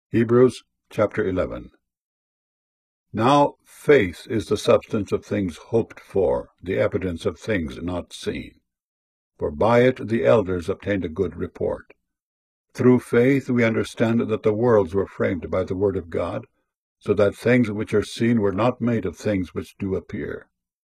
Hebrews chapter 11. Now faith is the substance of things hoped for, the evidence of things not seen. For by it the elders obtained a good report. Through faith we understand that the worlds were framed by the word of God, so that things which are seen were not made of things which do appear.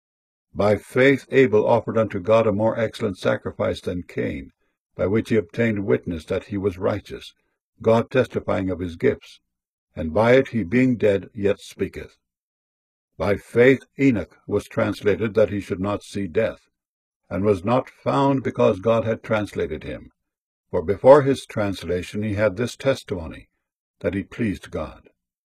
By faith Abel offered unto God a more excellent sacrifice than Cain, by which he obtained witness that he was righteous, God testifying of his gifts, and by it he being dead yet speaketh. By faith Enoch was translated that he should not see death, and was not found because God had translated him. For before his translation he had this testimony, that he pleased God.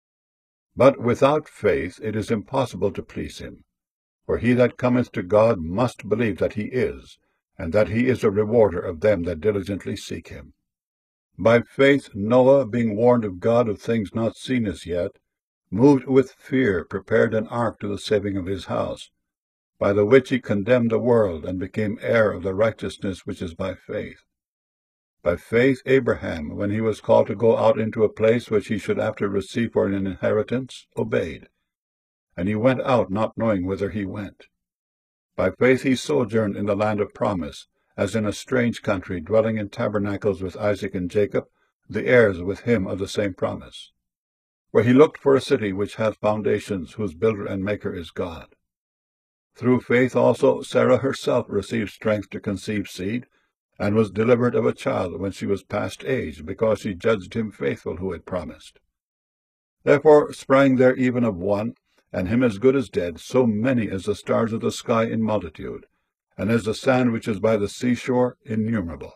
But without faith it is impossible to please him. For he that cometh to God must believe that he is, and that he is a rewarder of them that diligently seek him. By faith Noah, being warned of God of things not seen as yet, moved with fear, prepared an ark to the saving of his house, by the which he condemned the world, and became heir of the righteousness which is by faith. By faith Abraham, when he was called to go out into a place which he should after receive for an inheritance, obeyed. And he went out, not knowing whither he went. By faith he sojourned in the land of promise, as in a strange country, dwelling in tabernacles with Isaac and Jacob, the heirs with him of the same promise. Where he looked for a city which hath foundations, whose builder and maker is God. Through faith also Sarah herself received strength to conceive seed, and was delivered of a child when she was past age, because she judged him faithful who had promised. Therefore sprang there even of one, and him as good as dead, so many as the stars of the sky in multitude, and as the sand which is by the seashore innumerable.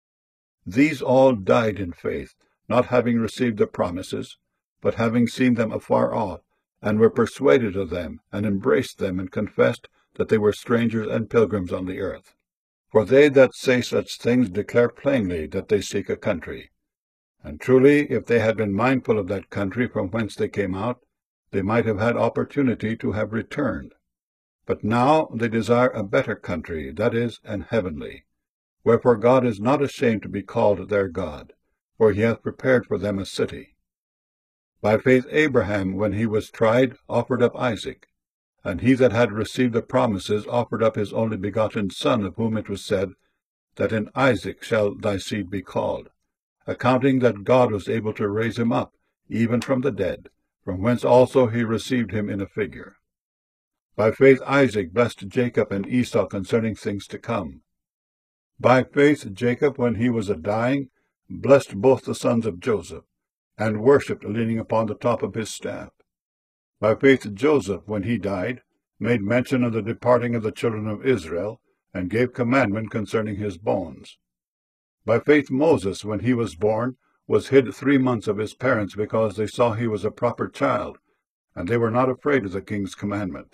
These all died in faith, not having received the promises, but having seen them afar off, and were persuaded of them, and embraced them, and confessed that they were strangers and pilgrims on the earth. For they that say such things declare plainly that they seek a country. And truly, if they had been mindful of that country from whence they came out, they might have had opportunity to have returned. But now they desire a better country, that is, an heavenly. Wherefore God is not ashamed to be called their God, for he hath prepared for them a city. By faith Abraham, when he was tried, offered up Isaac. And he that had received the promises offered up his only begotten son, of whom it was said, that in Isaac shall thy seed be called, accounting that God was able to raise him up, even from the dead, from whence also he received him in a figure. By faith Isaac blessed Jacob and Esau concerning things to come. By faith Jacob, when he was a-dying, blessed both the sons of Joseph, and worshipped leaning upon the top of his staff. By faith Joseph, when he died, made mention of the departing of the children of Israel, and gave commandment concerning his bones. By faith Moses, when he was born, was hid 3 months of his parents, because they saw he was a proper child, and they were not afraid of the king's commandment.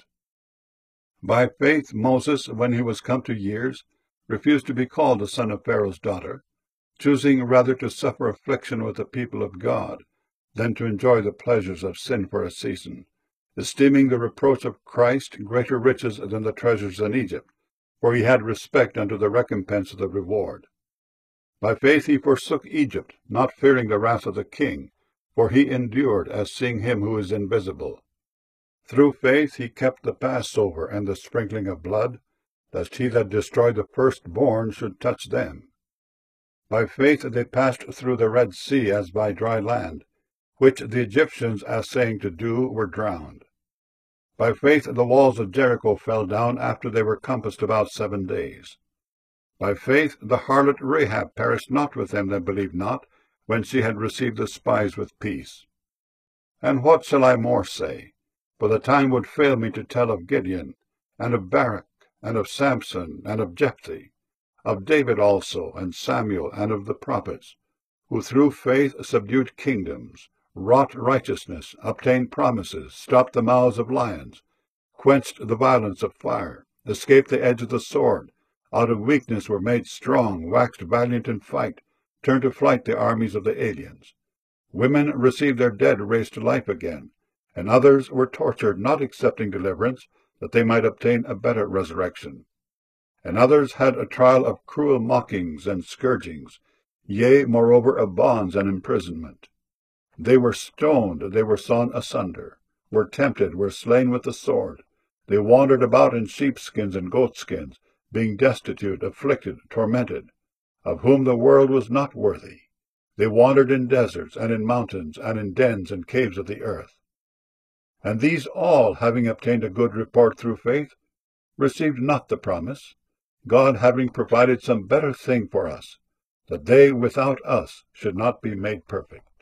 By faith Moses, when he was come to years, refused to be called the son of Pharaoh's daughter, choosing rather to suffer affliction with the people of God, than to enjoy the pleasures of sin for a season, esteeming the reproach of Christ greater riches than the treasures in Egypt, for he had respect unto the recompense of the reward. By faith he forsook Egypt, not fearing the wrath of the king, for he endured as seeing him who is invisible. Through faith he kept the Passover and the sprinkling of blood, lest he that destroyed the firstborn should touch them. By faith they passed through the Red Sea as by dry land, which the Egyptians, assaying to do, were drowned. By faith the walls of Jericho fell down after they were compassed about 7 days. By faith the harlot Rahab perished not with them that believed not, when she had received the spies with peace. And what shall I more say? For the time would fail me to tell of Gideon, and of Barak, and of Samson, and of Jephthah, of David also, and Samuel, and of the prophets, who through faith subdued kingdoms, wrought righteousness, obtained promises, stopped the mouths of lions, quenched the violence of fire, escaped the edge of the sword, out of weakness were made strong, waxed valiant in fight, turned to flight the armies of the aliens. Women received their dead raised to life again, and others were tortured, not accepting deliverance, that they might obtain a better resurrection. And others had a trial of cruel mockings and scourgings, yea, moreover, of bonds and imprisonment. They were stoned, they were sawn asunder, were tempted, were slain with the sword. They wandered about in sheepskins and goatskins, being destitute, afflicted, tormented, of whom the world was not worthy. They wandered in deserts, and in mountains, and in dens and caves of the earth. And these all, having obtained a good report through faith, received not the promise, God having provided some better thing for us, that they without us should not be made perfect.